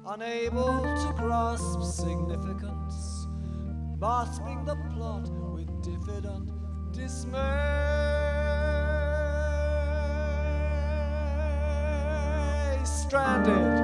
unable to grasp significance, grasping the plot with diffident dismay, stranded